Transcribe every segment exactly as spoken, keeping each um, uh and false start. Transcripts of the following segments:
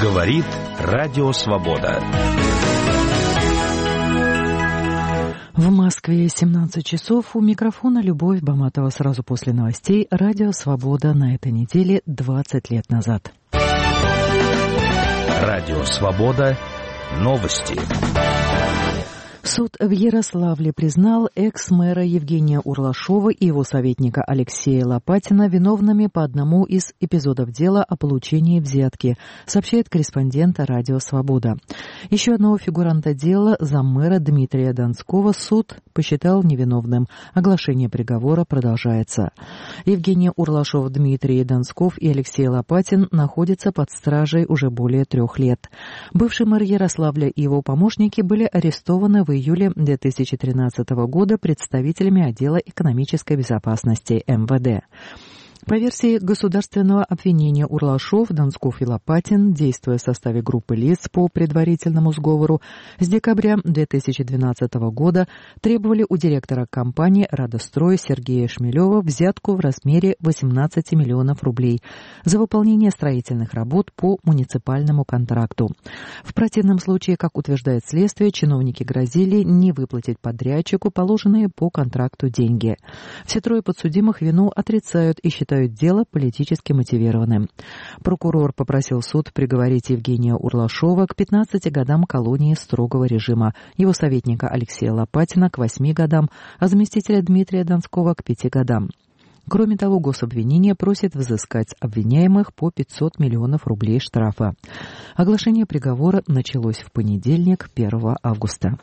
Говорит Радио Свобода. В Москве семнадцать часов. У микрофона Любовь Баматова. Сразу после новостей Радио Свобода на этой неделе двадцать лет назад. Радио Свобода. Новости. Суд в Ярославле признал экс-мэра Евгения Урлашова и его советника Алексея Лопатина виновными по одному из эпизодов дела о получении взятки, сообщает корреспондент Радио Свобода. Еще одного фигуранта дела, заммэра Дмитрия Донского, суд посчитал невиновным. Оглашение приговора продолжается. Евгений Урлашов, Дмитрий Донсков и Алексей Лопатин находятся под стражей уже более трех лет. Бывший мэр Ярославля и его помощники были арестованы в В июле две тысячи тринадцатого года представителями отдела экономической безопасности эм вэ дэ. По версии государственного обвинения Урлашов, Донсков и Лопатин, действуя в составе группы лиц по предварительному сговору, с декабря две тысячи двенадцатого года требовали у директора компании «Радострой» Сергея Шмелева взятку в размере восемнадцати миллионов рублей за выполнение строительных работ по муниципальному контракту. В противном случае, как утверждает следствие, чиновники грозили не выплатить подрядчику положенные по контракту деньги. Все трое подсудимых вину отрицают и считают дело политически мотивированным. Прокурор попросил суд приговорить Евгения Урлашова к пятнадцати годам колонии строгого режима, его советника Алексея Лопатина к восьми годам, а заместителя Дмитрия Донского к пяти годам. Кроме того, гособвинение просит взыскать с обвиняемых по пятьсот миллионов рублей штрафа. Оглашение приговора началось в понедельник, первого августа.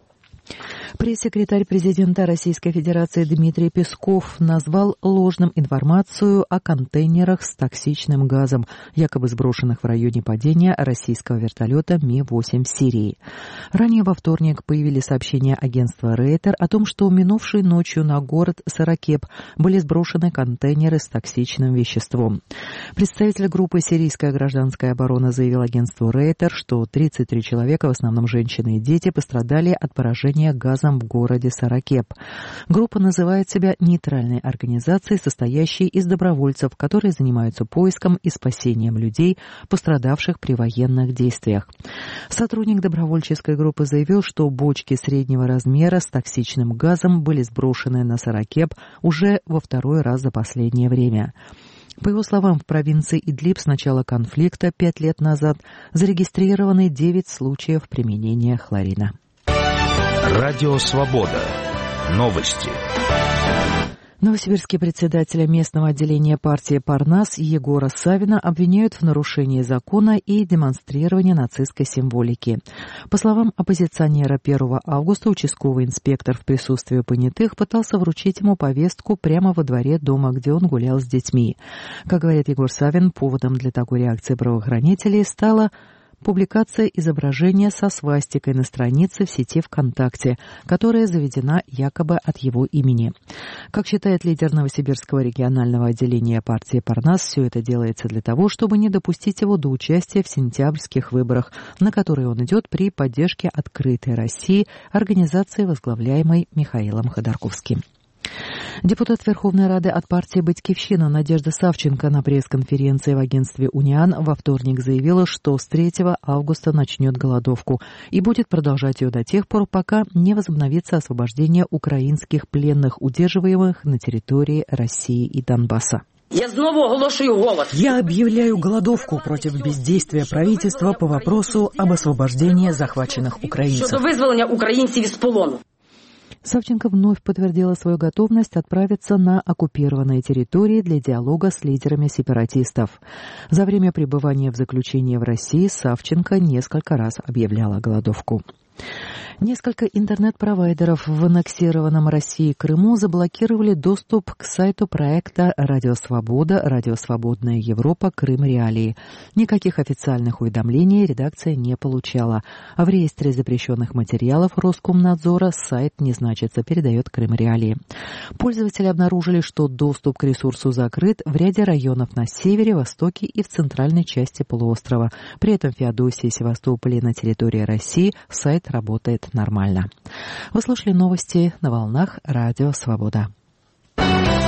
Пресс-секретарь президента Российской Федерации Дмитрий Песков назвал ложным информацию о контейнерах с токсичным газом, якобы сброшенных в районе падения российского вертолета Ми восемь в Сирии. Ранее во вторник появились сообщения агентства Рейтер о том, что минувшей ночью на город Саракеп были сброшены контейнеры с токсичным веществом. Представитель группы «Сирийская гражданская оборона» заявил агентству Рейтер, что тридцать три человека, в основном женщины и дети, пострадали от поражения газом в городе Саракеп. Группа называет себя нейтральной организацией, состоящей из добровольцев, которые занимаются поиском и спасением людей, пострадавших при военных действиях. Сотрудник добровольческой группы заявил, что бочки среднего размера с токсичным газом были сброшены на Саракеп уже во второй раз за последнее время. По его словам, в провинции Идлиб с начала конфликта пять лет назад зарегистрированы девять случаев применения хлорина. Радио Свобода. Новости. Новосибирский председатель местного отделения партии «Парнас» Егора Савина обвиняют в нарушении закона и демонстрировании нацистской символики. По словам оппозиционера, первого августа участковый инспектор в присутствии понятых пытался вручить ему повестку прямо во дворе дома, где он гулял с детьми. Как говорит Егор Савин, поводом для такой реакции правоохранителей стала публикация изображения со свастикой на странице в сети ВКонтакте, которая заведена якобы от его имени. Как считает лидер Новосибирского регионального отделения партии «Парнас», все это делается для того, чтобы не допустить его до участия в сентябрьских выборах, на которые он идет при поддержке «Открытой России», организации, возглавляемой Михаилом Ходорковским. Депутат Верховной Рады от партии «Батькивщина» Надежда Савченко на пресс-конференции в агентстве «Униан» во вторник заявила, что с третьего августа начнет голодовку и будет продолжать ее до тех пор, пока не возобновится освобождение украинских пленных, удерживаемых на территории России и Донбасса. Я снова оголошую голод. Я объявляю голодовку против бездействия правительства по вопросу об освобождении захваченных украинцев. Щодо визволення українців із полону. Савченко вновь подтвердила свою готовность отправиться на оккупированные территории для диалога с лидерами сепаратистов. За время пребывания в заключении в России Савченко несколько раз объявляла голодовку. Несколько интернет-провайдеров в аннексированном России Крыму заблокировали доступ к сайту проекта «Радио Свобода», «Радио Свободная Европа», «Крым Реалии». Никаких официальных уведомлений редакция не получала. А в реестре запрещенных материалов Роскомнадзора сайт не значится, передает Крым Реалии. Пользователи обнаружили, что доступ к ресурсу закрыт в ряде районов на севере, востоке и в центральной части полуострова. При этом в Феодосии, Севастополе и на территории России сайт работает нормально. Вы слушали новости на волнах Радио Свобода.